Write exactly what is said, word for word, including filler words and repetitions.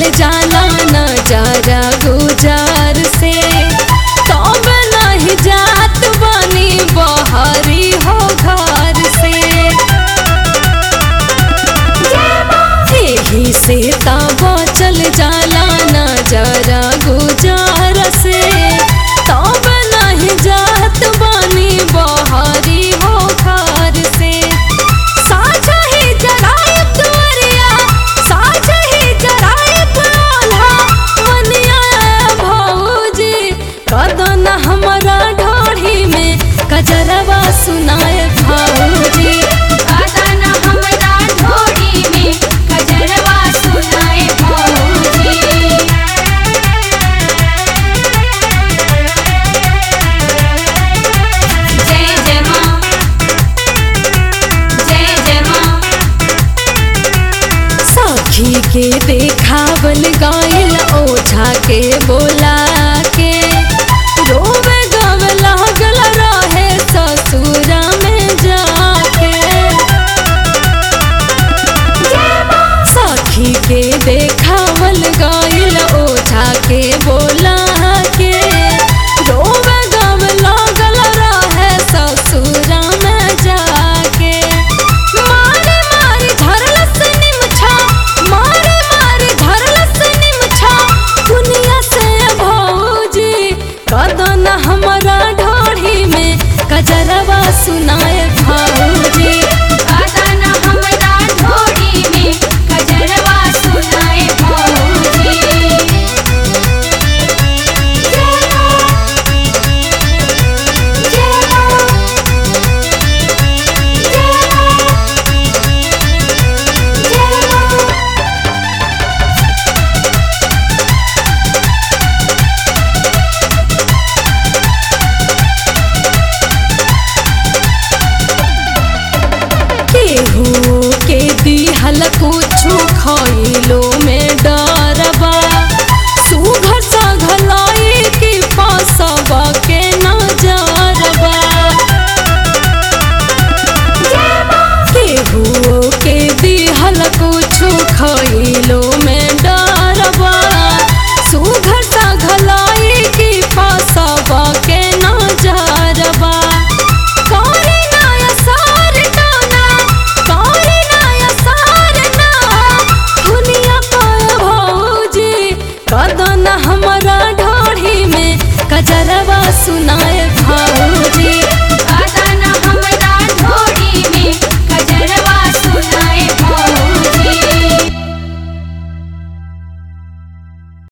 जाला नजारा गुजार से तब नहीं जात बनी बहरी हो घर से यही से तब चल जाला नजारा गुजार से तब नहीं जात बनी बहरी हो घर से साझा ही जराए दुआरिया साझा ही जराए बोला मनिया भौजी कदन हमरा ढोढ़ी में कजरवा सुनाए भौजी कदन हमरा ढोढ़ी में कजरवा सुनाए भौजी। जय जय माँ जय जय माँ। सखी के देखावल गाइल ओझा के बोल